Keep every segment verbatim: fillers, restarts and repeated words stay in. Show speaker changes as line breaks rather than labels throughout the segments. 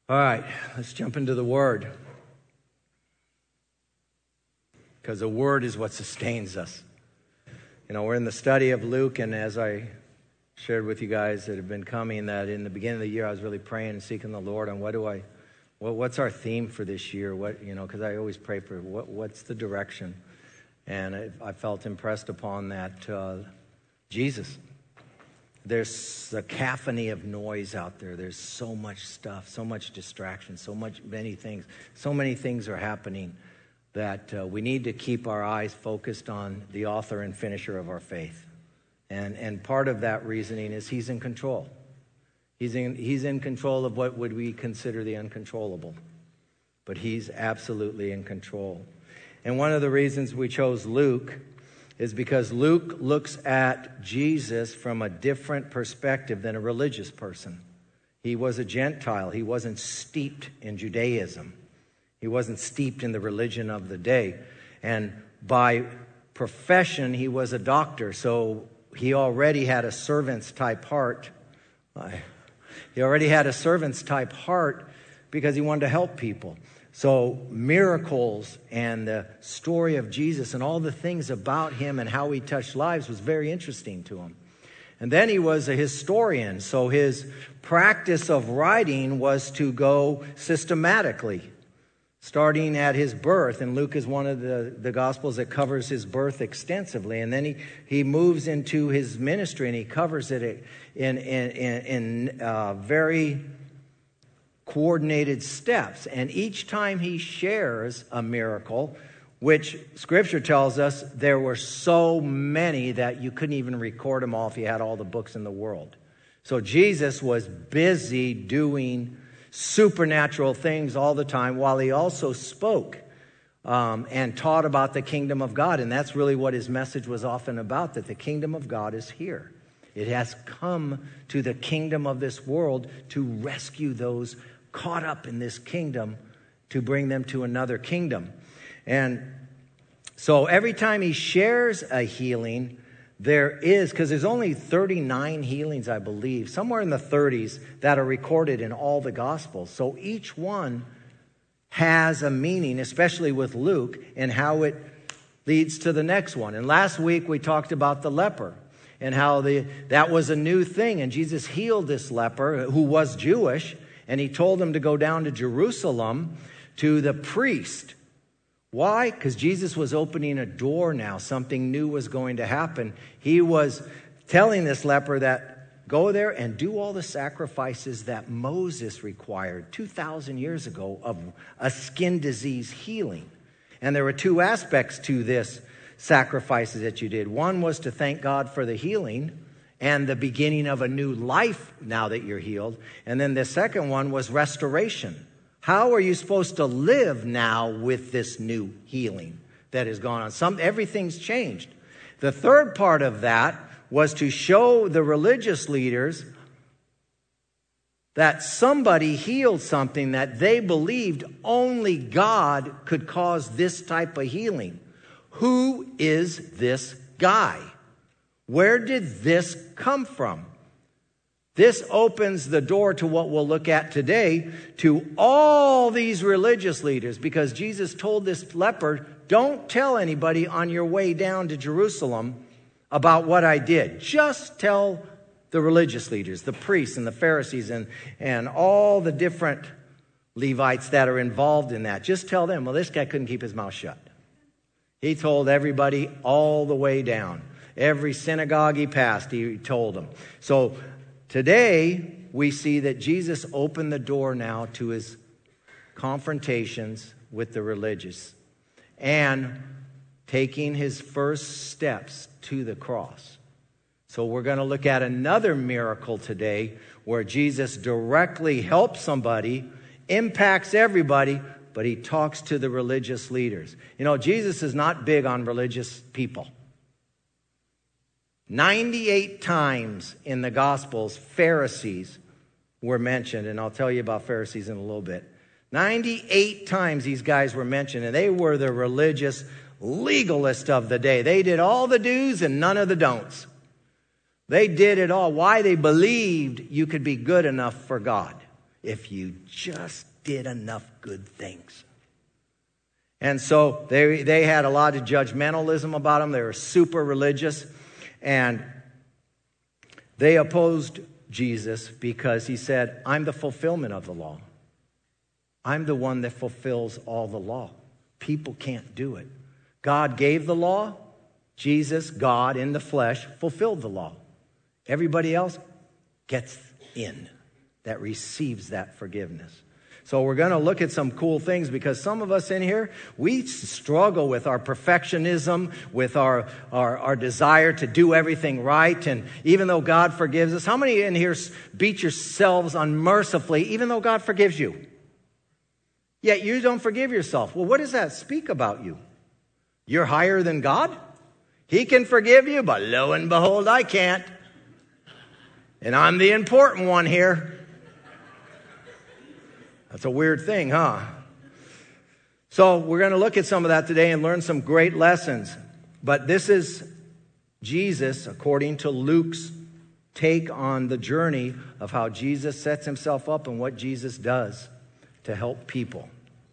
All right, let's jump into the Word. Because the Word is what sustains us. You know, we're in the study of Luke, and as I shared with you guys that have been coming, that in the beginning of the year I was really praying and seeking the Lord on what do I, what, what's our theme for this year? What, you know, because I always pray for what, what's the direction? And I, I felt impressed upon that uh, Jesus. There's a cacophony of noise out there. There's so much stuff, so much distraction, so much, many things. So many things are happening that uh, we need to keep our eyes focused on the author and finisher of our faith. And and part of that reasoning is he's in control. He's in, he's in control of what would we consider the uncontrollable. But he's absolutely in control. And one of the reasons we chose Luke is because Luke looks at Jesus from a different perspective than a religious person. He was a Gentile. He wasn't steeped in Judaism. He wasn't steeped in the religion of the day. And by profession, he was a doctor. So he already had a servant's type heart. He already had a servant's type heart because he wanted to help people. So miracles and the story of Jesus and all the things about him and how he touched lives was very interesting to him. And then he was a historian. So his practice of writing was to go systematically, starting at his birth. And Luke is one of the, the Gospels that covers his birth extensively. And then he, he moves into his ministry and he covers it in, in, in, in uh, very coordinated steps. And each time he shares a miracle, which Scripture tells us there were so many that you couldn't even record them all if you had all the books in the world. So Jesus was busy doing supernatural things all the time while he also spoke um, and taught about the kingdom of God. And that's really what his message was often about, that the kingdom of God is here. It has come to the kingdom of this world to rescue those caught up in this kingdom, to bring them to another kingdom. And so every time he shares a healing, there is, because there's only thirty-nine healings, I believe, somewhere in the thirties that are recorded in all the Gospels. So each one has a meaning, especially with Luke, and how it leads to the next one. And last week we talked about the leper and how the that was a new thing. And Jesus healed this leper who was Jewish, and he told him to go down to Jerusalem to the priest. Why? Because Jesus was opening a door now. Something new was going to happen. He was telling this leper that go there and do all the sacrifices that Moses required two thousand years ago of a skin disease healing. And there were two aspects to this sacrifices that you did. One was to thank God for the healing and the beginning of a new life now that you're healed. And then the second one was restoration. How are you supposed to live now with this new healing that has gone on? Some, everything's changed. The third part of that was to show the religious leaders that somebody healed something that they believed only God could cause this type of healing. Who is this guy? Where did this come from? This opens the door to what we'll look at today, to all these religious leaders, because Jesus told this leper, don't tell anybody on your way down to Jerusalem about what I did. Just tell the religious leaders, the priests and the Pharisees and, and all the different Levites that are involved in that. Just tell them, well, this guy couldn't keep his mouth shut. He told everybody all the way down. Every synagogue he passed, he told them. So today, we see that Jesus opened the door now to his confrontations with the religious and taking his first steps to the cross. So we're going to look at another miracle today where Jesus directly helps somebody, impacts everybody, but he talks to the religious leaders. You know, Jesus is not big on religious people. ninety-eight times in the Gospels, Pharisees were mentioned, and I'll tell you about Pharisees in a little bit. ninety-eight times these guys were mentioned, and they were the religious legalists of the day. They did all the do's and none of the don'ts. They did it all. Why? They believed you could be good enough for God. if you just did enough good things. And so they, they had a lot of judgmentalism about them. They were super religious. And they opposed Jesus because he said, I'm the fulfillment of the law. I'm the one that fulfills all the law. People can't do it. God gave the law. Jesus, God in the flesh, fulfilled the law. Everybody else gets in, that receives that forgiveness. So we're going to look at some cool things because some of us in here, we struggle with our perfectionism, with our, our, our desire to do everything right. And even though God forgives us, how many in here beat yourselves unmercifully even though God forgives you? Yet you don't forgive yourself. Well, what does that speak about you? You're higher than God? He can forgive you, but lo and behold, I can't. And I'm the important one here. That's a weird thing, huh? So we're going to look at some of that today and learn some great lessons. But this is Jesus, according to Luke's take on the journey of how Jesus sets himself up and what Jesus does to help people.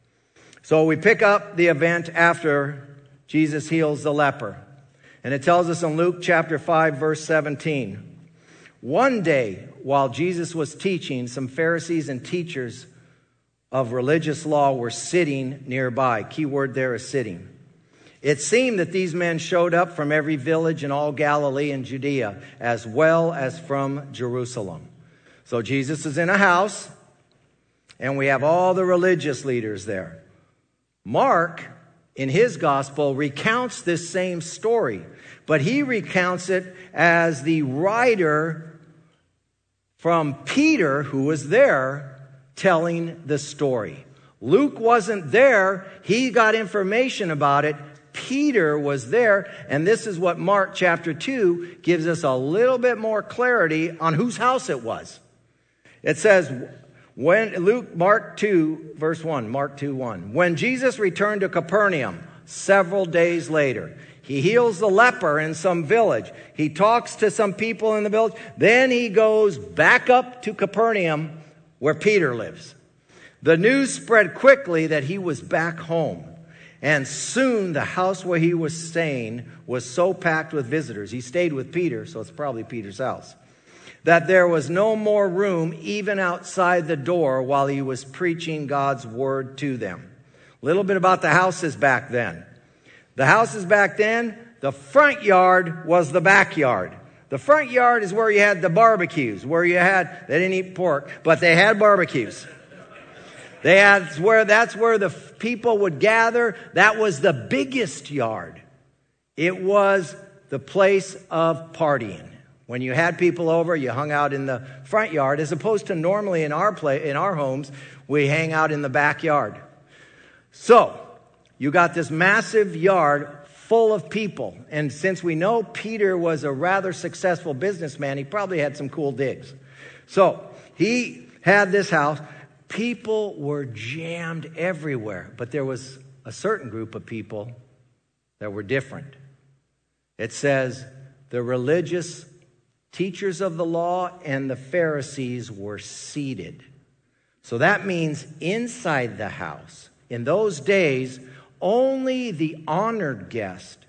So we pick up the event after Jesus heals the leper. And it tells us in Luke chapter five, verse seventeen. One day, while Jesus was teaching, some Pharisees and teachers of religious law were sitting nearby. Key word there is sitting. It seemed that these men showed up from every village in all Galilee and Judea, as well as from Jerusalem. So Jesus is in a house, and we have all the religious leaders there. Mark, in his gospel, recounts this same story, but he recounts it as the writer from Peter, who was there, telling the story. Luke wasn't there. He got information about it. Peter was there. And this is what Mark chapter two gives us a little bit more clarity on whose house it was. It says, when Luke, Mark two, verse one, Mark two, one. When Jesus returned to Capernaum several days later, he heals the leper in some village. He talks to some people in the village. Then he goes back up to Capernaum, where Peter lives. The news spread quickly that he was back home. And soon the house where he was staying was so packed with visitors. He stayed with Peter, so it's probably Peter's house. That there was no more room even outside the door while he was preaching God's word to them. A little bit about the houses back then. The houses back then, the front yard was the backyard. The front yard is where you had the barbecues, where you had, they didn't eat pork, but they had barbecues. They had where, that's where the people would gather. That was the biggest yard. It was the place of partying. When you had people over, you hung out in the front yard, as opposed to normally in our play, in our homes, we hang out in the backyard. So, you got this massive yard full of people. And since we know Peter was a rather successful businessman, he probably had some cool digs. So he had this house. People were jammed everywhere. But there was a certain group of people that were different. It says the religious teachers of the law and the Pharisees were seated. So that means inside the house. In those days, only the honored guest,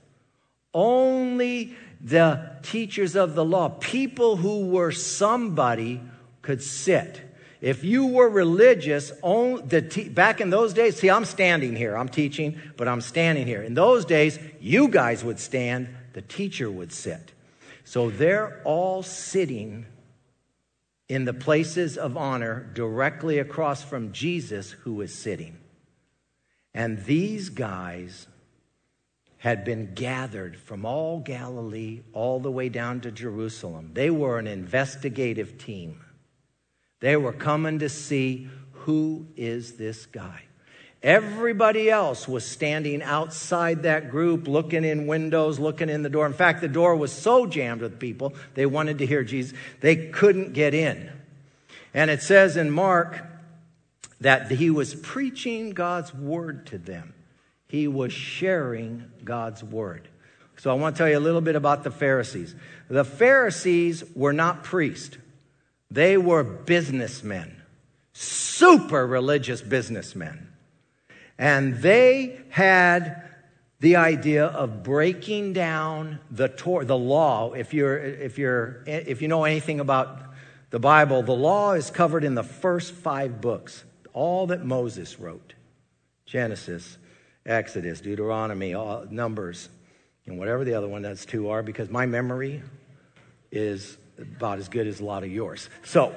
only the teachers of the law, people who were somebody could sit. If you were religious, only the te- back in those days, see, I'm standing here. I'm teaching, but I'm standing here. In those days, you guys would stand, the teacher would sit. So they're all sitting in the places of honor directly across from Jesus, who is sitting. And these guys had been gathered from all Galilee all the way down to Jerusalem. They were an investigative team. They were coming to see, who is this guy? Everybody else was standing outside that group, looking in windows, looking in the door. In fact, the door was so jammed with people, they wanted to hear Jesus. They couldn't get in. And it says in Mark that he was preaching God's word to them. He was sharing God's word. So I want to tell you a little bit about the Pharisees. The Pharisees were not priests. They were businessmen. super religious businessmen. And they had the idea of breaking down the Torah, the law. If you're, if you're, if you know anything about the Bible, the law is covered in the first five books, all that Moses wrote: Genesis, Exodus, Deuteronomy, all, Numbers, and whatever the other one that's two are, because my memory is about as good as a lot of yours. So,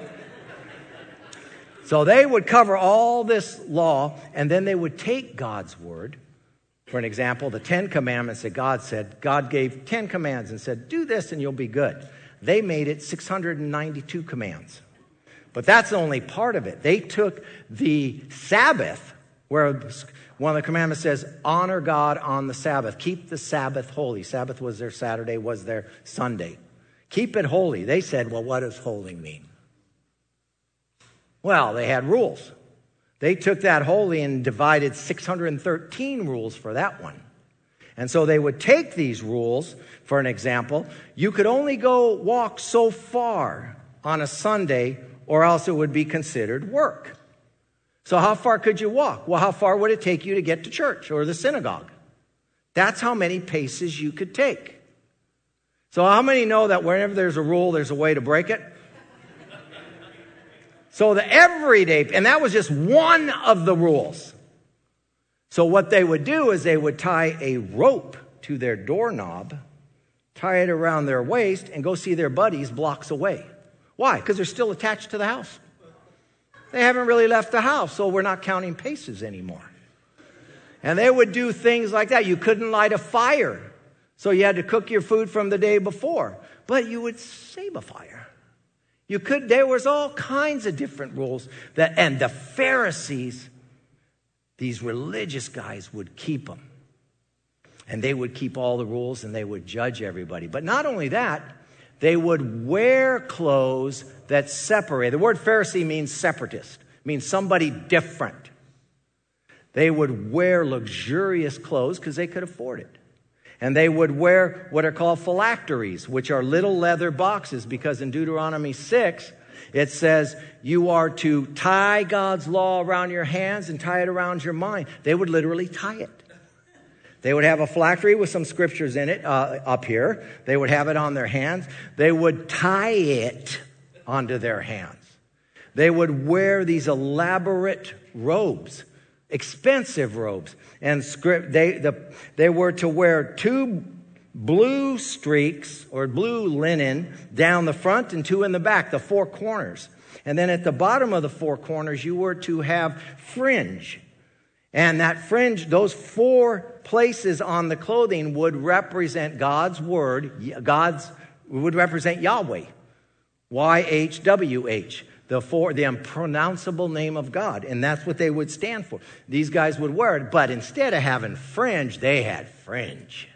so they would cover all this law, and then they would take God's word. For an example, the Ten Commandments that God said, God gave ten commands and said, do this and you'll be good. They made it six hundred ninety-two commands. But that's only part of it. They took the Sabbath, where one of the commandments says, honor God on the Sabbath. Keep the Sabbath holy. Sabbath was their Saturday, was their Sunday. Keep it holy. They said, well, what does holy mean? Well, they had rules. They took that holy and divided six hundred thirteen rules for that one. And so they would take these rules, for an example. You could only go walk so far on a Sunday, or else it would be considered work. So how far could you walk? Well, how far would it take you to get to church or the synagogue? That's how many paces you could take. So how many know that whenever there's a rule, there's a way to break it? So the everyday, and that was just one of the rules. So what they would do is they would tie a rope to their doorknob, tie it around their waist, and go see their buddies blocks away. Why? Because they're still attached to the house. They haven't really left the house, so we're not counting paces anymore. And they would do things like that. You couldn't light a fire, so you had to cook your food from the day before. But you would save a fire. You could, there was all kinds of different rules that, and the Pharisees, these religious guys, would keep them. And they would keep all the rules and they would judge everybody. But not only that, they would wear clothes that separate. The word Pharisee means separatist, means somebody different. They would wear luxurious clothes because they could afford it. And they would wear what are called phylacteries, which are little leather boxes, because in Deuteronomy six, it says you are to tie God's law around your hands and tie it around your mind. They would literally tie it. They would have a phylactery with some scriptures in it uh, up here. They would have it on their hands. They would tie it onto their hands. They would wear these elaborate robes, expensive robes. And script, they, the, they were to wear two blue streaks or blue linen down the front and two in the back, the four corners. And then at the bottom of the four corners, you were to have fringe. And that fringe, those four places on the clothing would represent God's word, God's, would represent Yahweh, Y H W H. The four, the unpronounceable name of God. And that's what they would stand for. These guys would wear it, but instead of having fringe, they had fringe.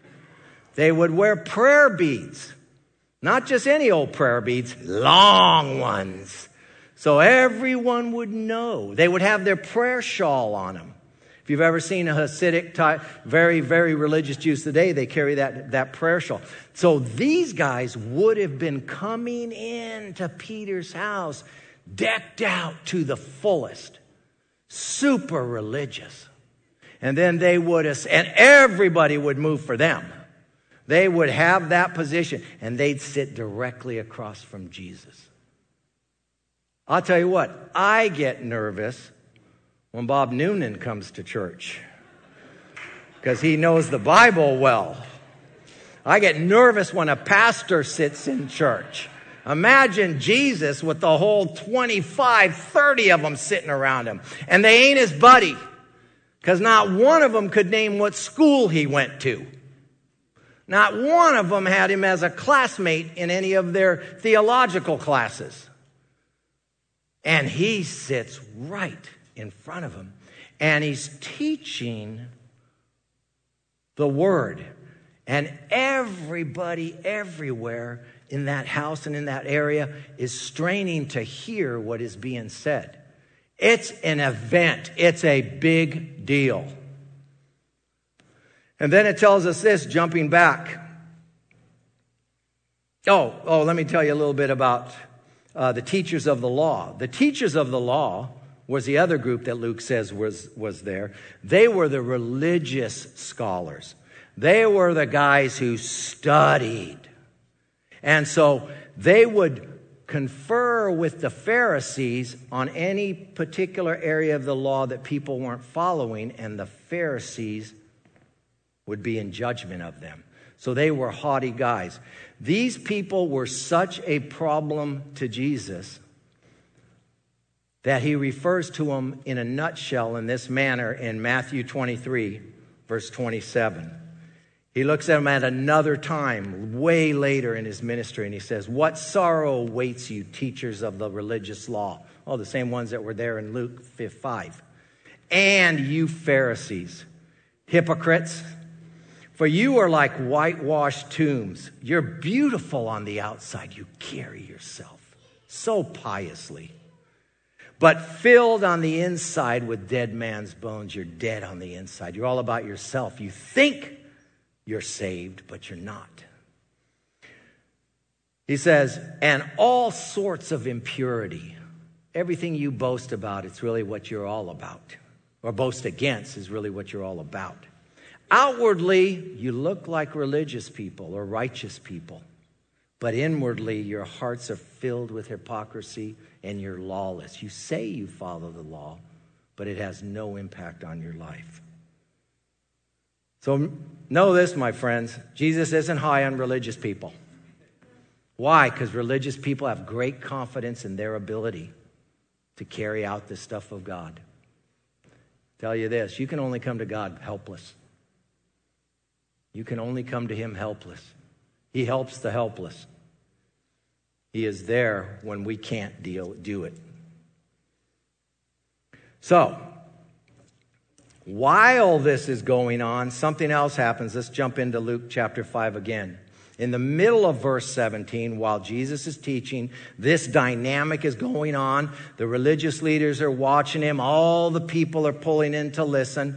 They would wear prayer beads. Not just any old prayer beads, long ones. So everyone would know. They would have their prayer shawl on them. If you've ever seen a Hasidic type, very, very religious Jews today, they carry that, that prayer shawl. So these guys would have been coming into Peter's house decked out to the fullest. Super religious. And then they would, and everybody would move for them. They would have that position and they'd sit directly across from Jesus. I'll tell you what, I get nervous when Bob Noonan comes to church because he knows the Bible well. I get nervous when a pastor sits in church. Imagine Jesus with the whole twenty-five, thirty of them sitting around him. And they ain't his buddy because not one of them could name what school he went to. Not one of them had him as a classmate in any of their theological classes. And he sits right in front of him. And he's teaching the word. And everybody everywhere in that house and in that area is straining to hear what is being said. It's an event. It's a big deal. And then it tells us this, jumping back. Oh, oh, let me tell you a little bit about uh, the teachers of the law. The teachers of the law was the other group that Luke says was, was there. They were the religious scholars. They were the guys who studied. And so they would confer with the Pharisees on any particular area of the law that people weren't following, and the Pharisees would be in judgment of them. So they were haughty guys. These people were such a problem to Jesus that he refers to them in a nutshell in this manner in Matthew twenty-three, verse twenty-seven. He looks at them at another time, way later in his ministry, and he says, "What sorrow awaits you, teachers of the religious law?" Oh, the same ones that were there in Luke five. "And you Pharisees, hypocrites, for you are like whitewashed tombs. You're beautiful on the outside. You carry yourself so piously. But filled on the inside with dead man's bones." You're dead on the inside. You're all about yourself. You think you're saved, but you're not. He says, "And all sorts of impurity." Everything you boast about, it's really what you're all about. Or boast against is really what you're all about. "Outwardly, you look like religious people or righteous people. But inwardly, your hearts are filled with hypocrisy and you're lawless." You say you follow the law, but it has no impact on your life. So know this, my friends. Jesus isn't high on religious people. Why? Because religious people have great confidence in their ability to carry out the stuff of God. Tell you this, you can only come to God helpless. You can only come to him helpless. He helps the helpless. He is there when we can't deal, do it. So, while this is going on, something else happens. Let's jump into Luke chapter five again. In the middle of verse seventeen, while Jesus is teaching, this dynamic is going on. The religious leaders are watching him. All the people are pulling in to listen.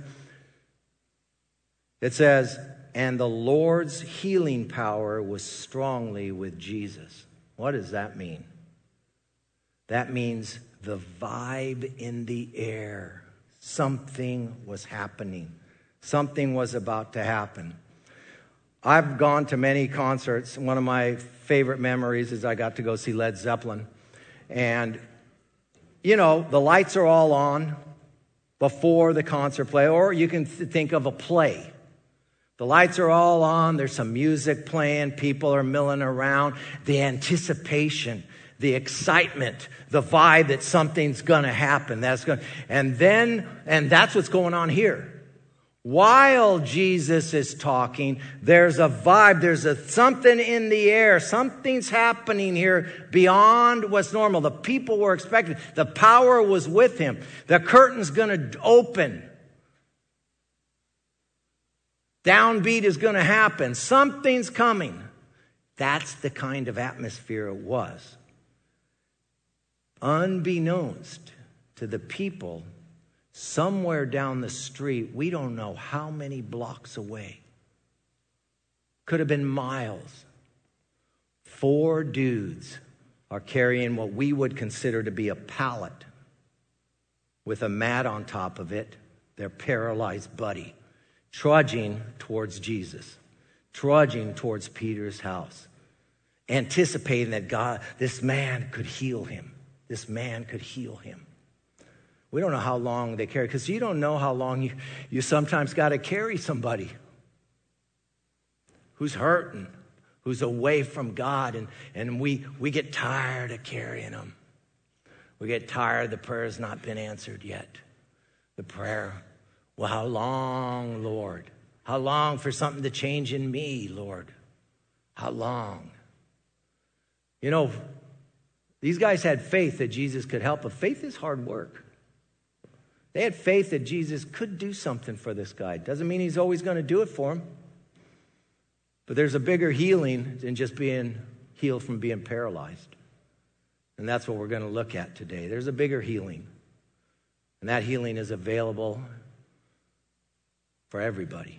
It says, "And the Lord's healing power was strongly with Jesus." What does that mean? That means the vibe in the air. Something was happening. Something was about to happen. I've gone to many concerts. One of my favorite memories is I got to go see Led Zeppelin. And, you know, the lights are all on before the concert play, or you can th- think of a play. The lights are all on. There's some music playing. People are milling around. The anticipation, the excitement, the vibe that something's going to happen. That's going, and then, and that's what's going on here. While Jesus is talking, there's a vibe. There's a something in the air. Something's happening here beyond what's normal. The people were expecting. The power was with him. The curtain's going to open. Downbeat is going to happen. Something's coming. That's the kind of atmosphere it was. Unbeknownst to the people, somewhere down the street, we don't know how many blocks away, could have been miles, four dudes are carrying what we would consider to be a pallet with a mat on top of it, their paralyzed buddy, trudging towards Jesus, trudging towards Peter's house, anticipating that God, this man could heal him. This man could heal him. We don't know how long they carry, because you don't know how long you, you sometimes got to carry somebody who's hurting, who's away from God, and, and we, we get tired of carrying them. We get tired the prayer's not been answered yet. The prayer, well, how long, Lord? How long for something to change in me, Lord? How long? You know, these guys had faith that Jesus could help, but faith is hard work. They had faith that Jesus could do something for this guy. Doesn't mean he's always going to do it for him. But there's a bigger healing than just being healed from being paralyzed. And that's what we're going to look at today. There's a bigger healing. And that healing is available for everybody.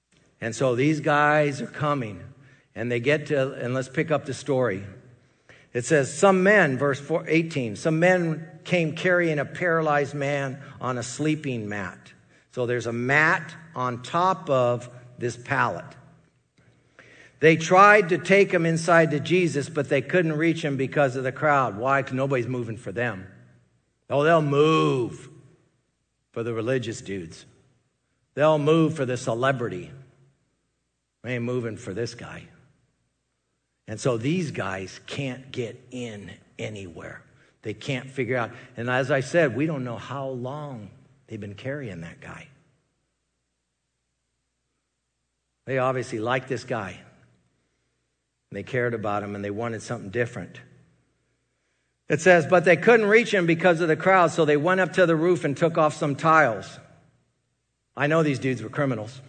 And so these guys are coming. And they get to, and let's pick up the story. It says, some men, verse eighteen, some men came carrying a paralyzed man on a sleeping mat. So there's a mat on top of this pallet. They tried to take him inside to Jesus, but they couldn't reach him because of the crowd. Why? Because nobody's moving for them. Oh, they'll move for the religious dudes. They'll move for the celebrity. They ain't moving for this guy. And so these guys can't get in anywhere. They can't figure out. And as I said, we don't know how long they've been carrying that guy. They obviously liked this guy. They cared about him and they wanted something different. It says, but they couldn't reach him because of the crowd, so they went up to the roof and took off some tiles. I know these dudes were criminals.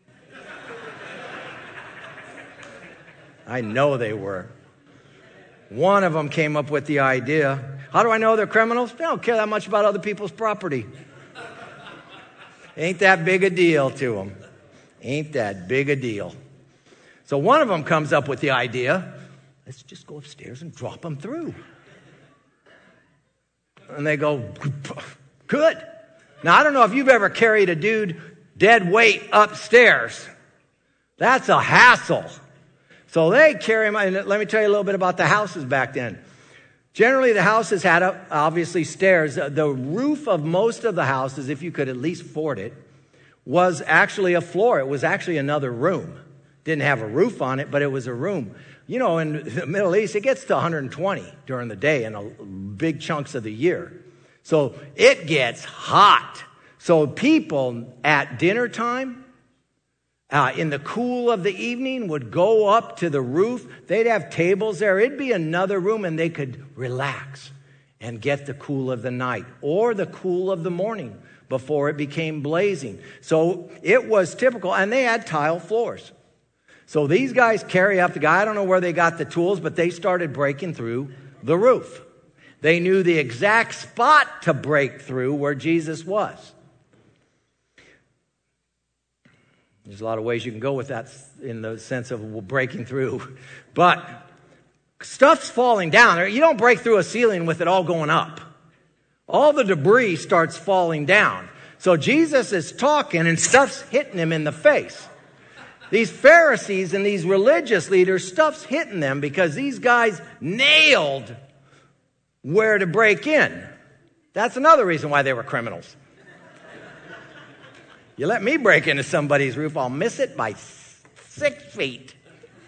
I know they were. One of them came up with the idea. How do I know they're criminals? They don't care that much about other people's property. Ain't that big a deal to them. Ain't that big a deal. So one of them comes up with the idea, let's just go upstairs and drop them through. And they go, good. Now, I don't know if you've ever carried a dude dead weight upstairs. That's a hassle. So they carry him. And let me tell you a little bit about the houses back then. Generally, the houses had, obviously, stairs. The roof of most of the houses, if you could at least afford it, was actually a floor. It was actually another room. Didn't have a roof on it, but it was a room. You know, in the Middle East, it gets to one hundred twenty during the day and a big chunks of the year. So it gets hot. So people at dinner time, uh, in the cool of the evening, would go up to the roof. They'd have tables there. It'd be another room, and they could relax and get the cool of the night or the cool of the morning before it became blazing. So it was typical, and they had tile floors. So these guys carry up the guy. I don't know where they got the tools, but they started breaking through the roof. They knew the exact spot to break through where Jesus was. There's a lot of ways you can go with that in the sense of breaking through. But stuff's falling down. You don't break through a ceiling with it all going up. All the debris starts falling down. So Jesus is talking and stuff's hitting him in the face. These Pharisees and these religious leaders, stuff's hitting them because these guys nailed where to break in. That's another reason why they were criminals. You let me break into somebody's roof, I'll miss it by six feet.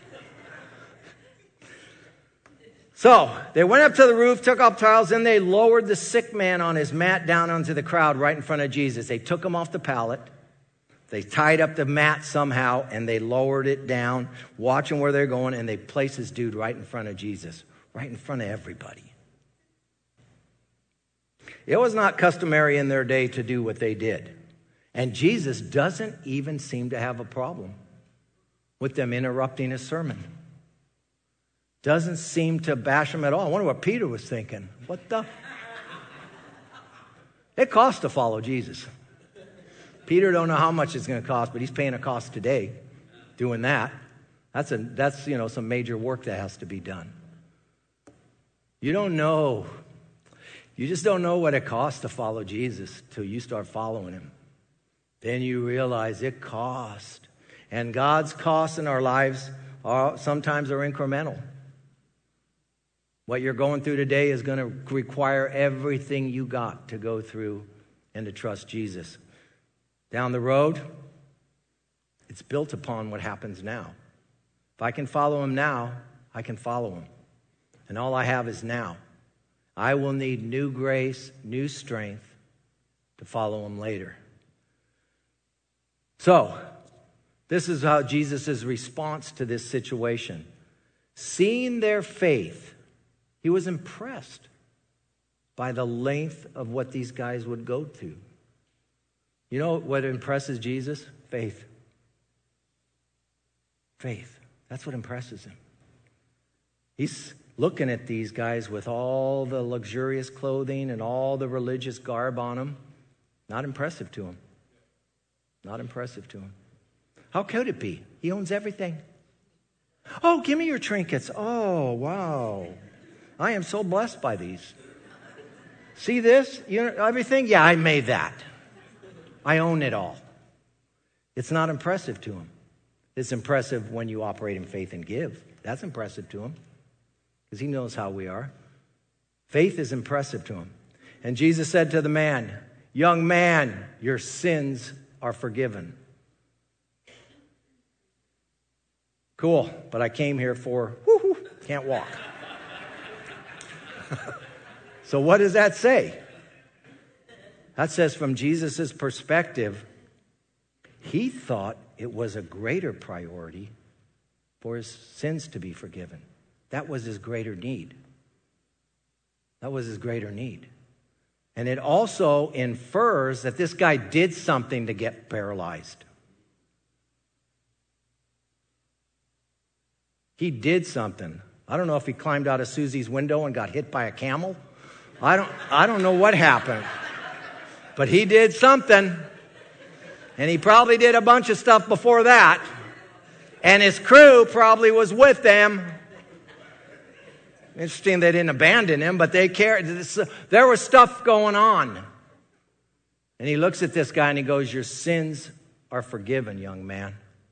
So they went up to the roof, took off tiles, then they lowered the sick man on his mat down onto the crowd right in front of Jesus. They took him off the pallet. They tied up the mat somehow, and they lowered it down, watching where they're going, and they placed this dude right in front of Jesus, right in front of everybody. It was not customary in their day to do what they did. And Jesus doesn't even seem to have a problem with them interrupting his sermon. Doesn't seem to bash him at all. I wonder what Peter was thinking. What the? It costs to follow Jesus. Peter don't know how much it's going to cost, but he's paying a cost today doing that. That's a that's you know some major work that has to be done. You don't know. You just don't know what it costs to follow Jesus till you start following him. Then you realize it costs. And God's costs in our lives are sometimes are incremental. What you're going through today is going to require everything you got to go through and to trust Jesus. Down the road, it's built upon what happens now. If I can follow him now, I can follow him. And all I have is now. I will need new grace, new strength to follow him later. So, this is how Jesus' response to this situation. Seeing their faith, he was impressed by the length of what these guys would go to. You know what impresses Jesus? Faith. Faith. That's what impresses him. He's looking at these guys with all the luxurious clothing and all the religious garb on them. Not impressive to him. Not impressive to him. How could it be? He owns everything. Oh, give me your trinkets. Oh, wow. I am so blessed by these. See this? You know, everything? Yeah, I made that. I own it all. It's not impressive to him. It's impressive when you operate in faith and give. That's impressive to him because he knows how we are. Faith is impressive to him. And Jesus said to the man, young man, your sins are forgiven. Cool, but I came here for, whoo-hoo, can't walk. So what does that say? That says from Jesus' perspective, he thought it was a greater priority for his sins to be forgiven. That was his greater need. That was his greater need. And it also infers that this guy did something to get paralyzed. He did something. I don't know if he climbed out of Susie's window and got hit by a camel. I don't, I don't know what happened. But he did something. And he probably did a bunch of stuff before that. And his crew probably was with them. Interesting they didn't abandon him, but they cared. There was stuff going on. And he looks at this guy and he goes, your sins are forgiven, young man.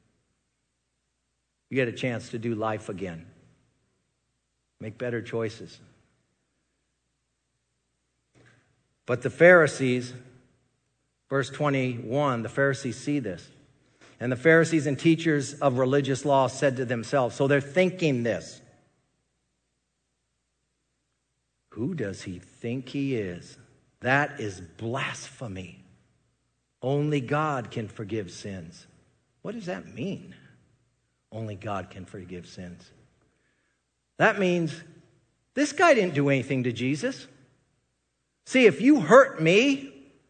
You get a chance to do life again. Make better choices. But the Pharisees, verse twenty-one, the Pharisees see this. And the Pharisees and teachers of religious law said to themselves, so they're thinking this. Who does he think he is? That is blasphemy. Only God can forgive sins. What does that mean? Only God can forgive sins. That means this guy didn't do anything to Jesus. See, if you hurt me,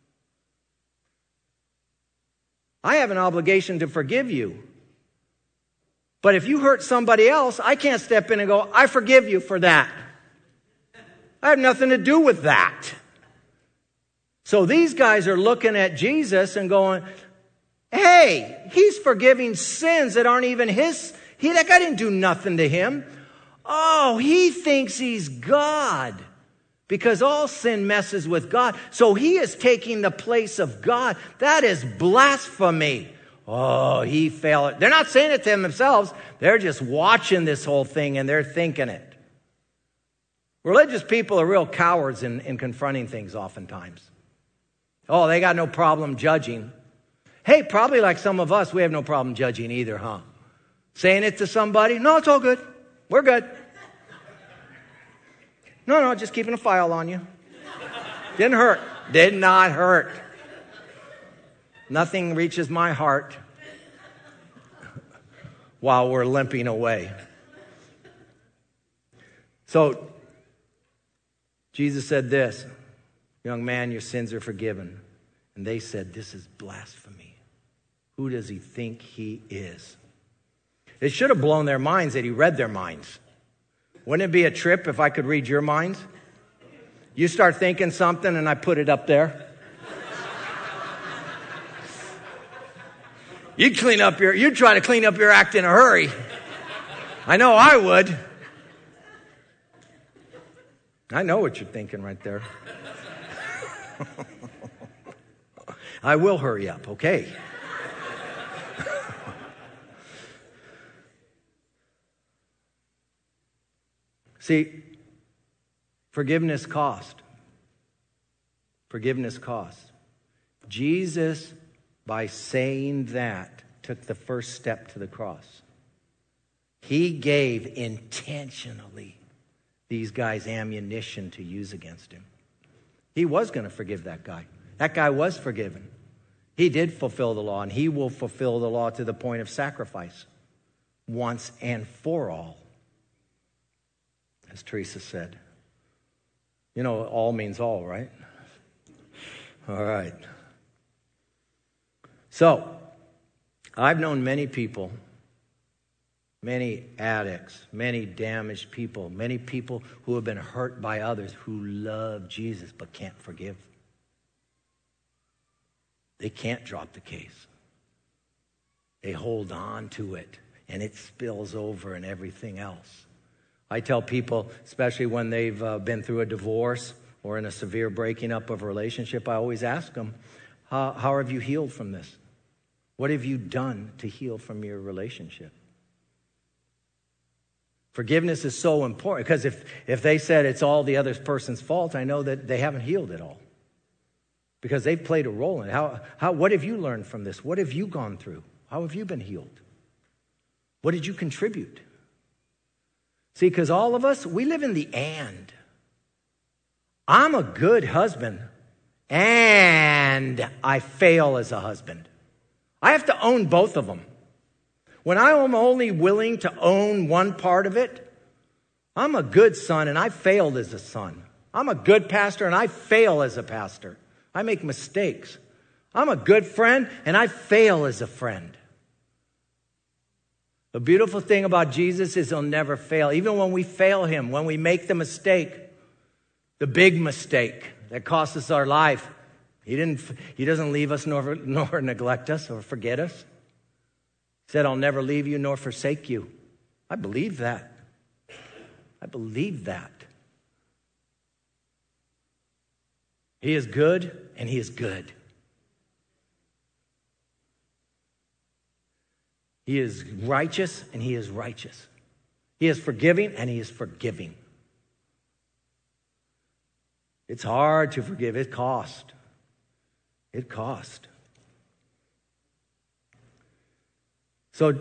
I have an obligation to forgive you. But if you hurt somebody else, I can't step in and go, I forgive you for that. I have nothing to do with that. So these guys are looking at Jesus and going, hey, he's forgiving sins that aren't even his. He, that guy didn't do nothing to him. Oh, he thinks he's God. Because all sin messes with God. So he is taking the place of God. That is blasphemy. Oh, he failed. They're not saying it to themselves. They're just watching this whole thing and they're thinking it. Religious people are real cowards in, in confronting things oftentimes. Oh, they got no problem judging. Hey, probably like some of us, we have no problem judging either, huh? Saying it to somebody, no, it's all good. We're good. No, no, just keeping a file on you. Didn't hurt. Did not hurt. Nothing reaches my heart while we're limping away. So, Jesus said this, young man, your sins are forgiven. And they said, this is blasphemy. Who does he think he is? It should have blown their minds that he read their minds. Wouldn't it be a trip if I could read your minds? You start thinking something and I put it up there. You'd clean up your, you'd try to clean up your act in a hurry. I know I would. I know what you're thinking right there. I will hurry up, okay? See, forgiveness cost. Forgiveness cost. Jesus, by saying that, took the first step to the cross. He gave intentionally these guys ammunition to use against him. He was going to forgive that guy. That guy was forgiven. He did fulfill the law, and he will fulfill the law to the point of sacrifice once and for all. As Teresa said. You know, all means all, right? All right. So, I've known many people, many addicts, many damaged people, many people who have been hurt by others who love Jesus but can't forgive. They can't drop the case. They hold on to it, and it spills over and everything else. I tell people, especially when they've uh, been through a divorce or in a severe breaking up of a relationship, I always ask them, how, how have you healed from this? What have you done to heal from your relationship? Forgiveness is so important because if, if they said it's all the other person's fault, I know that they haven't healed it all because they've played a role in it. How, how, what have you learned from this? What have you gone through? How have you been healed? What did you contribute? See, because all of us, we live in the and. I'm a good husband and I fail as a husband. I have to own both of them. When I am only willing to own one part of it, I'm a good son and I failed as a son. I'm a good pastor and I fail as a pastor. I make mistakes. I'm a good friend and I fail as a friend. The beautiful thing about Jesus is he'll never fail. Even when we fail him, when we make the mistake, the big mistake that costs us our life, he didn't. He doesn't leave us nor, nor neglect us or forget us. He said, I'll never leave you nor forsake you. I believe that. I believe that. He is good and he is good. He is righteous and he is righteous. He is forgiving and he is forgiving. It's hard to forgive. It cost. It cost. So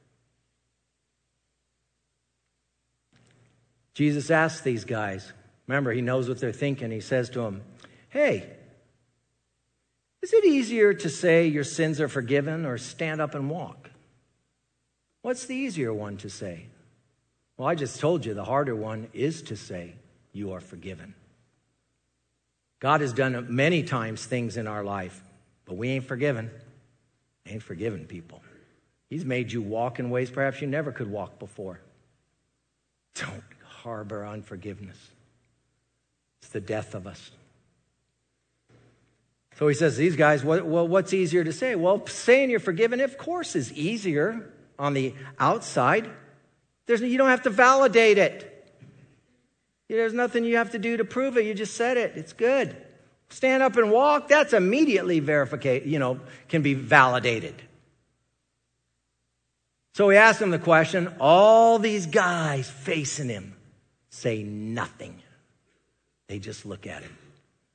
Jesus asks these guys, remember, he knows what they're thinking. He says to them, hey, is it easier to say your sins are forgiven or stand up and walk? What's the easier one to say? Well, I just told you the harder one is to say you are forgiven. God has done many times things in our life, but we ain't forgiven. Ain't forgiven people. He's made you walk in ways perhaps you never could walk before. Don't harbor unforgiveness. It's the death of us. So he says, these guys, what, well, what's easier to say? Well, saying you're forgiven, of course, is easier on the outside. There's, you don't have to validate it. There's nothing you have to do to prove it. You just said it. It's good. Stand up and walk, that's immediately verified, you know, can be validated. So he asked him the question. All these guys facing him say nothing. They just look at him.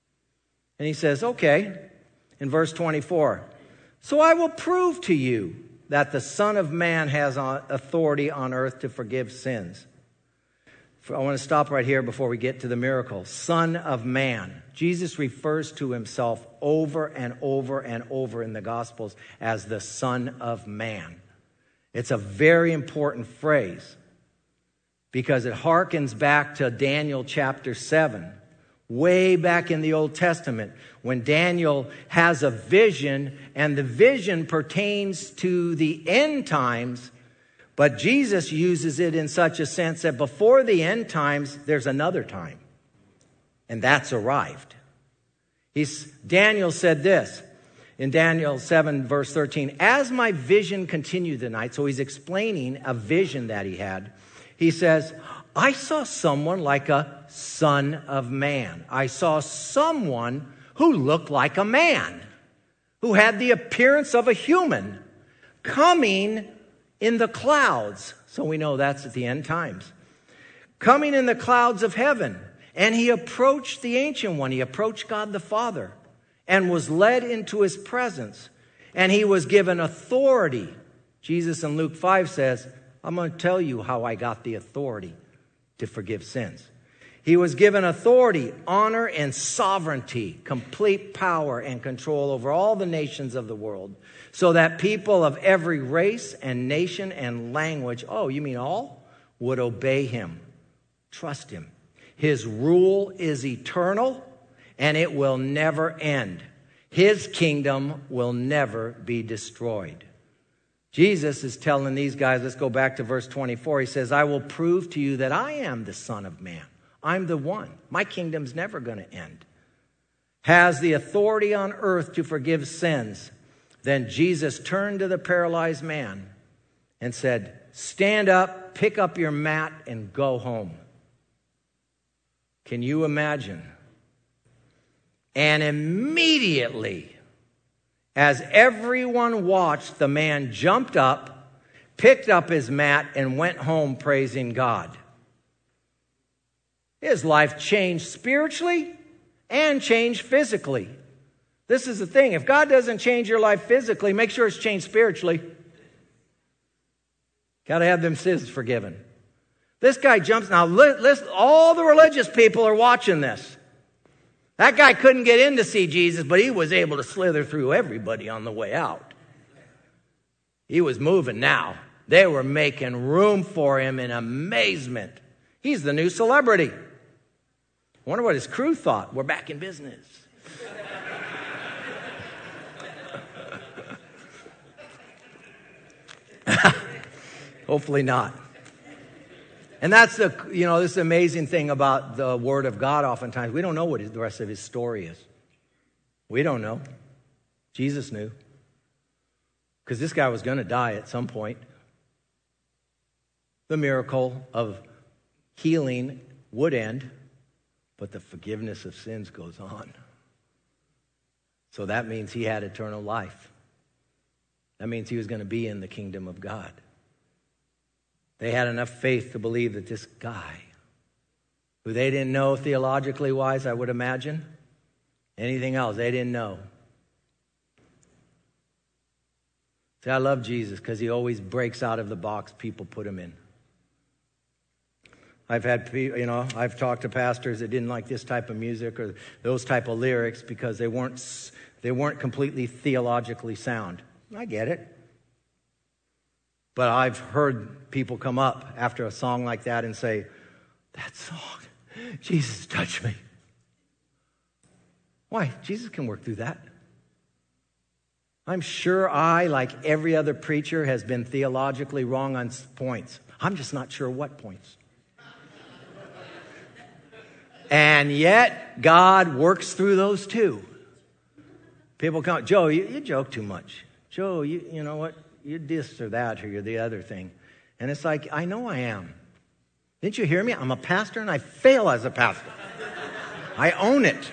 And he says, okay, in verse twenty-four, so I will prove to you that the Son of Man has authority on earth to forgive sins. I want to stop right here before we get to the miracle. Son of Man. Jesus refers to himself over and over and over in the Gospels as the Son of Man. It's a very important phrase because it harkens back to Daniel chapter seven, way back in the Old Testament, when Daniel has a vision, and the vision pertains to the end times, but Jesus uses it in such a sense that before the end times, there's another time, and that's arrived. He's, Daniel said this, in Daniel seven, verse thirteen, as my vision continued the night, so he's explaining a vision that he had. He says, I saw someone like a son of man. I saw someone who looked like a man, who had the appearance of a human, coming in the clouds. So we know that's at the end times. Coming in the clouds of heaven. And he approached the Ancient One. He approached God the Father and was led into his presence. And he was given authority. Jesus in Luke five says, I'm going to tell you how I got the authority to forgive sins. He was given authority, honor, and sovereignty, complete power and control over all the nations of the world, so that people of every race and nation and language, oh, you mean all, would obey him, trust him. His rule is eternal, and it will never end. His kingdom will never be destroyed. Jesus is telling these guys, let's go back to verse twenty-four. He says, I will prove to you that I am the Son of Man. I'm the one. My kingdom's never going to end. Has the authority on earth to forgive sins. Then Jesus turned to the paralyzed man and said, stand up, pick up your mat, and go home. Can you imagine? And immediately, as everyone watched, the man jumped up, picked up his mat, and went home praising God. His life changed spiritually and changed physically. This is the thing. If God doesn't change your life physically, make sure it's changed spiritually. Got to have them sins forgiven. This guy jumps. Now, listen, all the religious people are watching this. That guy couldn't get in to see Jesus, but he was able to slither through everybody on the way out. He was moving now. They were making room for him in amazement. He's the new celebrity. I wonder what his crew thought. We're back in business. Hopefully not. And that's the, you know, this amazing thing about the Word of God oftentimes. We don't know what the rest of his story is. We don't know. Jesus knew. Because this guy was going to die at some point. The miracle of healing would end, but the forgiveness of sins goes on. So that means he had eternal life. That means he was going to be in the kingdom of God. They had enough faith to believe that this guy, who they didn't know theologically wise, I would imagine, anything else, they didn't know. See, I love Jesus because he always breaks out of the box people put him in. I've had, you know, I've talked to pastors that didn't like this type of music or those type of lyrics because they weren't, they weren't completely theologically sound. I get it. But I've heard people come up after a song like that and say, that song, Jesus touched me. Why? Jesus can work through that. I'm sure I, like every other preacher, has been theologically wrong on points. I'm just not sure what points. And yet, God works through those too. People come, Joe, you, you joke too much. Joe, you, you know what? You're this or that or you're the other thing. And it's like, I know I am. Didn't you hear me? I'm a pastor and I fail as a pastor. I own it.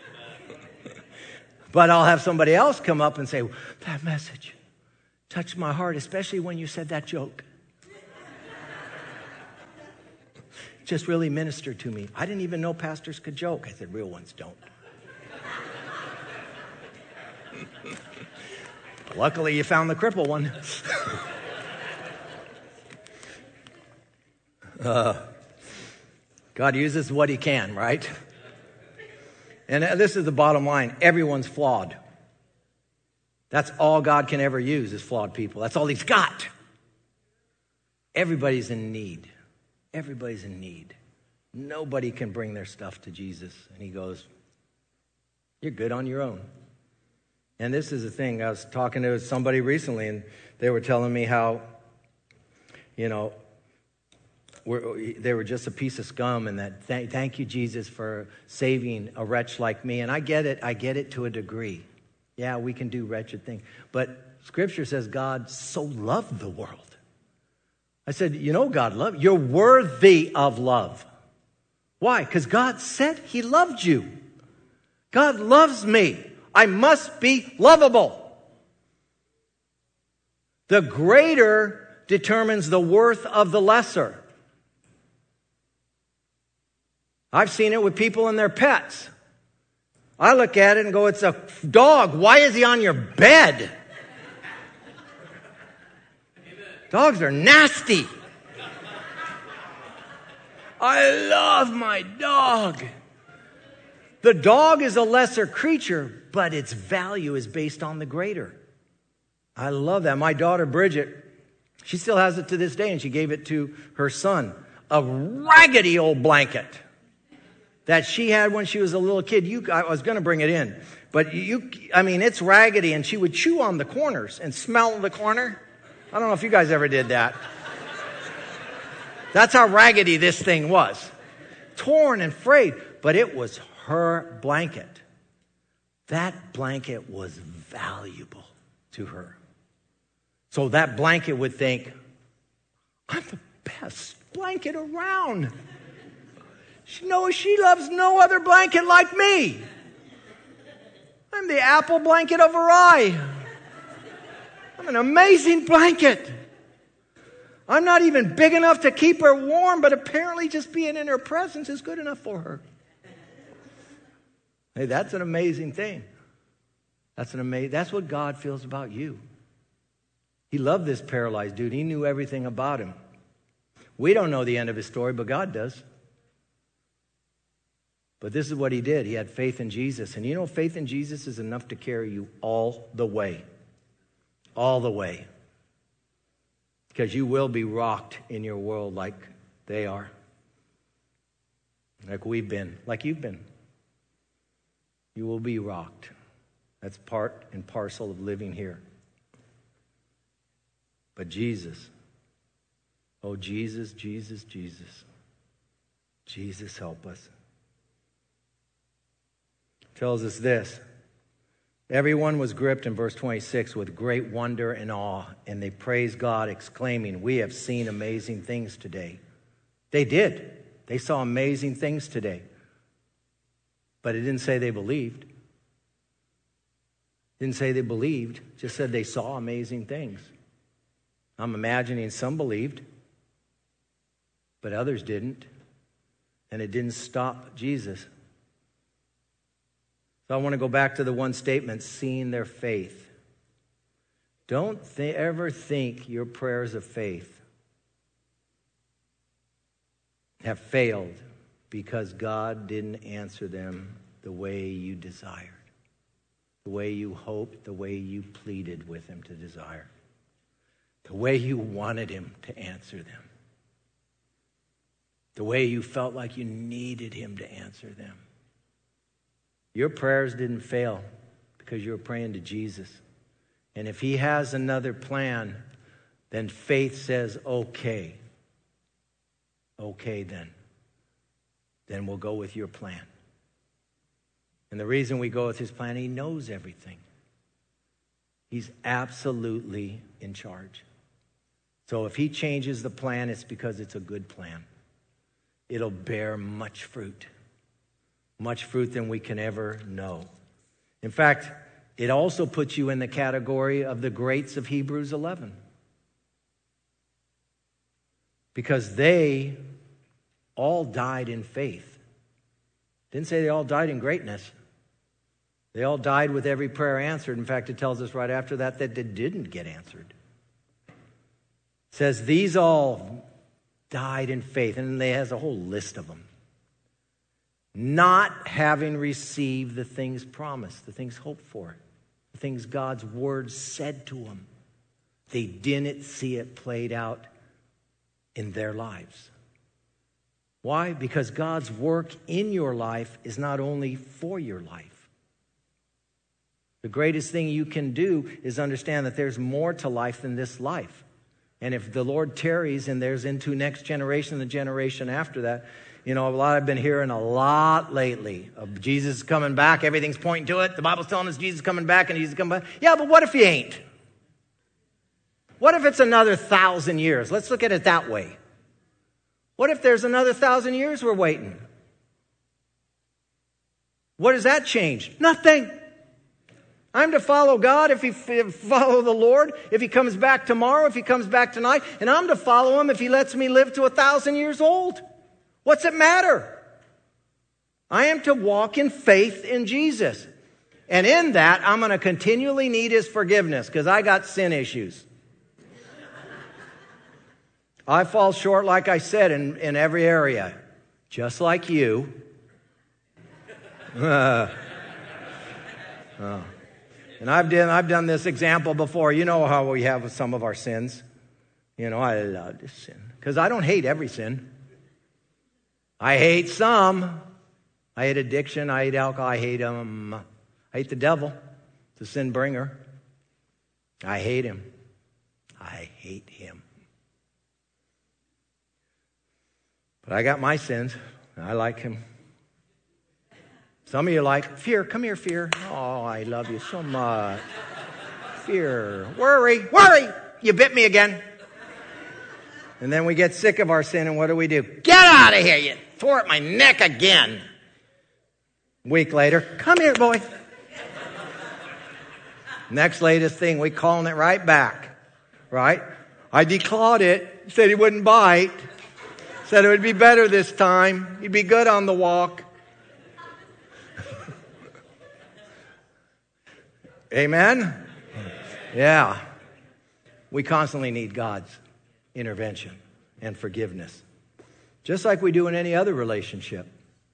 But I'll have somebody else come up and say, that message touched my heart, especially when you said that joke. Just really ministered to me. I didn't even know pastors could joke. I said, real ones don't. Luckily, you found the cripple one. uh, God uses what he can, right? And this is the bottom line. Everyone's flawed. That's all God can ever use is flawed people. That's all he's got. Everybody's in need. Everybody's in need. Nobody can bring their stuff to Jesus. And he goes, you're good on your own. And this is the thing. I was talking to somebody recently, and they were telling me how, you know, we're, they were just a piece of scum, and that th- thank you, Jesus, for saving a wretch like me. And I get it. I get it to a degree. Yeah, we can do wretched things. But Scripture says God so loved the world. I said, you know, God loved you. You're worthy of love. Why? Because God said he loved you. God loves me. I must be lovable. The greater determines the worth of the lesser. I've seen it with people and their pets. I look at it and go, it's a dog. Why is he on your bed? Dogs are nasty. I love my dog. The dog is a lesser creature, but its value is based on the greater. I love that. My daughter, Bridget, she still has it to this day, and she gave it to her son. A raggedy old blanket that she had when she was a little kid. You, I was going to bring it in, but you, I mean, it's raggedy, and she would chew on the corners and smell the corner. I don't know if you guys ever did that. That's how raggedy this thing was. Torn and frayed, but it was her blanket. That blanket was valuable to her. So that blanket would think, I'm the best blanket around. She knows she loves no other blanket like me. I'm the apple blanket of her eye. I'm an amazing blanket. I'm not even big enough to keep her warm, but apparently just being in her presence is good enough for her. Hey, that's an amazing thing. That's an amazing, that's what God feels about you. He loved this paralyzed dude. He knew everything about him. We don't know the end of his story, but God does. But this is what he did. He had faith in Jesus. And you know, faith in Jesus is enough to carry you all the way. All the way. Because you will be rocked in your world like they are. Like we've been. Like you've been. You will be rocked. That's part and parcel of living here. But Jesus, oh Jesus, Jesus, Jesus, Jesus help us. Tells us this. Everyone was gripped in verse twenty-six with great wonder and awe, and they praised God, exclaiming, we have seen amazing things today. They did. They saw amazing things today. But it didn't say they believed. It didn't say they believed. It just said they saw amazing things. I'm imagining some believed, but others didn't. And it didn't stop Jesus. So I want to go back to the one statement, seeing their faith. Don't th- ever think your prayers of faith have failed because God didn't answer them the way you desired, the way you hoped, the way you pleaded with him to desire, the way you wanted him to answer them, the way you felt like you needed him to answer them. Your prayers didn't fail because you were praying to Jesus. And if he has another plan, then faith says, okay. Okay, then. Then we'll go with your plan. And the reason we go with his plan, he knows everything. He's absolutely in charge. So if he changes the plan, it's because it's a good plan. It'll bear much fruit. Much fruit than we can ever know. In fact, it also puts you in the category of the greats of Hebrews eleven. Because they all died in faith. Didn't say they all died in greatness. They all died with every prayer answered. In fact, it tells us right after that that they didn't get answered. It says these all died in faith. And it has a whole list of them. Not having received the things promised, the things hoped for, the things God's word said to them. They didn't see it played out in their lives. Why? Because God's work in your life is not only for your life. The greatest thing you can do is understand that there's more to life than this life. And if the Lord tarries and there's into next generation, the generation after that, you know, a lot I've been hearing a lot lately of Jesus coming back. Everything's pointing to it. The Bible's telling us Jesus is coming back and Jesus is coming back. Yeah, but what if he ain't? What if it's another thousand years? Let's look at it that way. What if there's another thousand years we're waiting? What does that change? Nothing. I'm to follow God if he follow the Lord, if he comes back tomorrow, if he comes back tonight, and I'm to follow him if he lets me live to a thousand years old. What's it matter? I am to walk in faith in Jesus. And in that, I'm going to continually need his forgiveness because I got sin issues. I fall short, like I said, in, in every area. Just like you. Uh, oh. And I've done, I've done this example before. You know how we have with some of our sins. You know, I love to sin. Because I don't hate every sin. I hate some. I hate addiction. I hate alcohol. I hate um. I hate the devil, the sin bringer. I hate him. I hate him. But I got my sins. I like him. Some of you are like, fear, come here, fear. Oh, I love you so much. Fear, worry, worry. You bit me again. And then we get sick of our sin, and what do we do? Get out of here! You tore up my neck again. Week later, come here, boy. Next latest thing, we calling it right back. Right? I declawed it, said he wouldn't bite, said it would be better this time. He'd be good on the walk. Amen? Yeah. We constantly need God's intervention and forgiveness. Just like we do in any other relationship.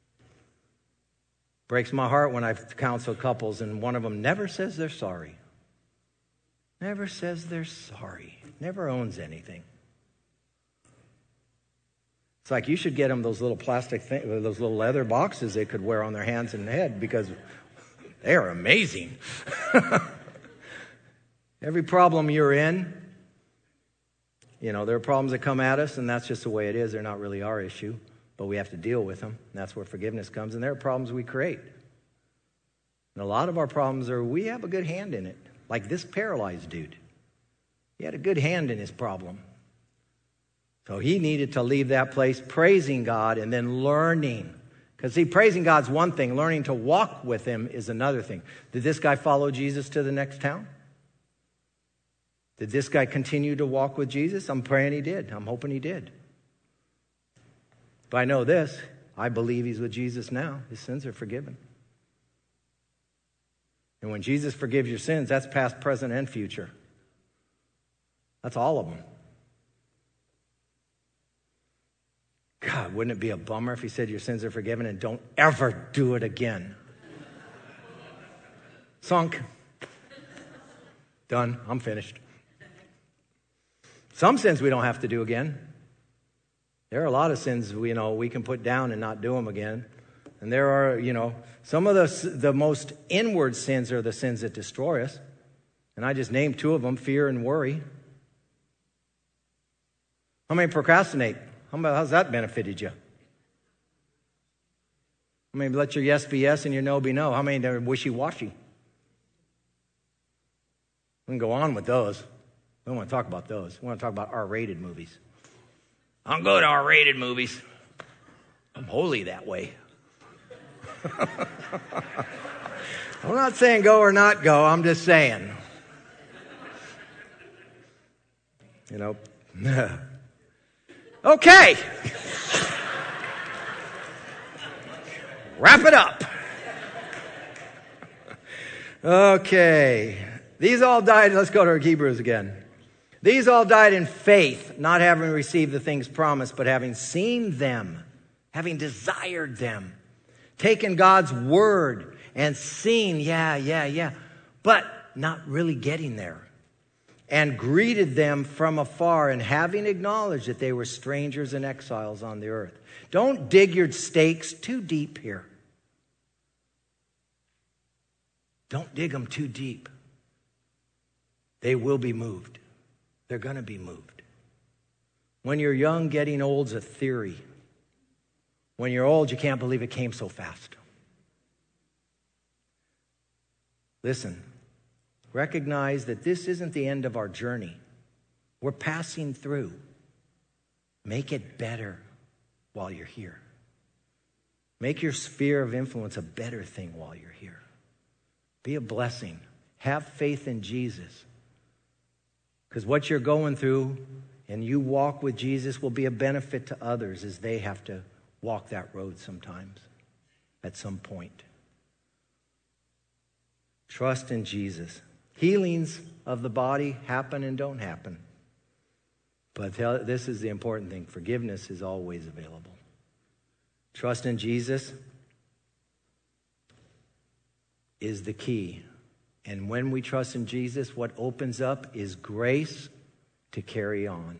Breaks my heart when I've counseled couples and one of them never says they're sorry. Never says they're sorry. Never owns anything. It's like you should get them those little plastic things, those little leather boxes they could wear on their hands and head because they are amazing. Every problem you're in, you know, there are problems that come at us, and that's just the way it is. They're not really our issue, but we have to deal with them. And that's where forgiveness comes. And there are problems we create. And a lot of our problems are we have a good hand in it. Like this paralyzed dude. He had a good hand in his problem. So he needed to leave that place praising God and then learning. Because see, praising God's one thing. Learning to walk with him is another thing. Did this guy follow Jesus to the next town? Did this guy continue to walk with Jesus? I'm praying he did. I'm hoping he did. But I know this. I believe he's with Jesus now. His sins are forgiven. And when Jesus forgives your sins, that's past, present, and future. That's all of them. God, wouldn't it be a bummer if he said your sins are forgiven and don't ever do it again? Sunk. Done. I'm finished. Some sins we don't have to do again. There are a lot of sins we, you know, we can put down and not do them again. And there are, you know, some of the, the most inward sins are the sins that destroy us. And I just named two of them, fear and worry. How many procrastinate? How about, how's that benefited you? How many let your yes be yes and your no be no? How many are wishy-washy? We can go on with those. We don't want to talk about those. We want to talk about R-rated movies. I'm good at R-rated movies. I'm holy that way. I'm not saying go or not go. I'm just saying. You know. Okay. Wrap it up. Okay. These all died. Let's go to Hebrews again. These all died in faith, not having received the things promised, but having seen them, having desired them, taken God's word and seen, yeah, yeah, yeah, but not really getting there, and greeted them from afar, and having acknowledged that they were strangers and exiles on the earth. Don't dig your stakes too deep here. Don't dig them too deep. They will be moved. They're going to be moved. When you're young, getting old's a theory. When you're old, you can't believe it came so fast. Listen, recognize that this isn't the end of our journey. We're passing through. Make it better while you're here. Make your sphere of influence a better thing while you're here. Be a blessing. Have faith in Jesus. Because what you're going through and you walk with Jesus will be a benefit to others as they have to walk that road sometimes, at some point. Trust in Jesus. Healings of the body happen and don't happen. But this is the important thing. Forgiveness is always available. Trust in Jesus is the key. And when we trust in Jesus, what opens up is grace to carry on.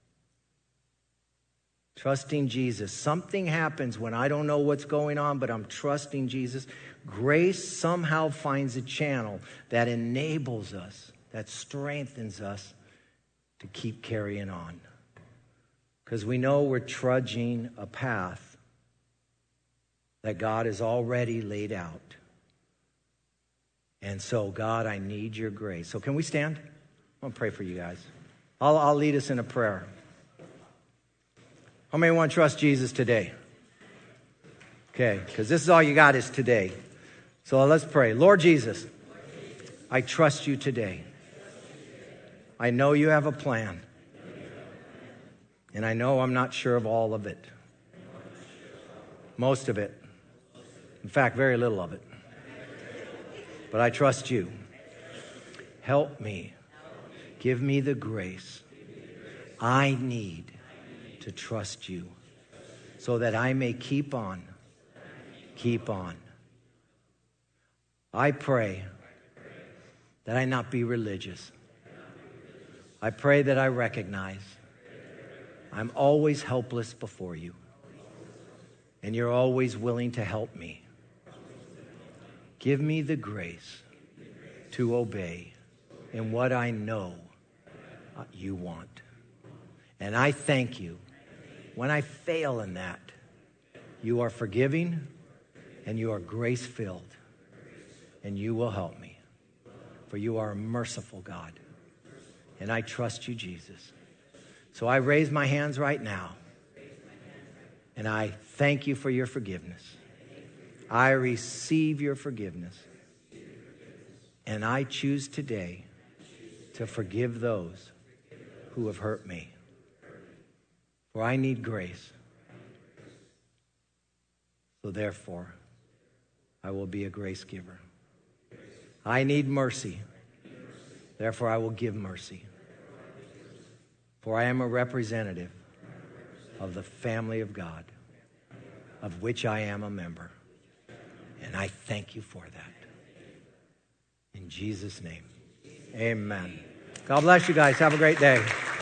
Trusting Jesus. Something happens when I don't know what's going on, but I'm trusting Jesus. Grace somehow finds a channel that enables us, that strengthens us to keep carrying on. Because we know we're trudging a path that God has already laid out. And so, God, I need your grace. So can we stand? I want to pray for you guys. I'll, I'll lead us in a prayer. How many want to trust Jesus today? Okay, because this is all you got is today. So let's pray. Lord Jesus, I trust you today. I know you have a plan. And I know I'm not sure of all of it. Most of it. In fact, very little of it. But I trust you. Help me. Give me the grace I need to trust you so that I may keep on, keep on. I pray that I not be religious. I pray that I recognize I'm always helpless before you, and you're always willing to help me. Give me the grace to obey in what I know you want. And I thank you. When I fail in that, you are forgiving and you are grace-filled, and you will help me. For you are a merciful God. And I trust you, Jesus. So I raise my hands right now, and I thank you for your forgiveness. I receive your forgiveness. And I choose today to forgive those who have hurt me. For I need grace. So therefore, I will be a grace giver. I need mercy. Therefore, I will give mercy. For I am a representative of the family of God, of which I am a member. And I thank you for that. In Jesus' name, amen. God bless you guys. Have a great day.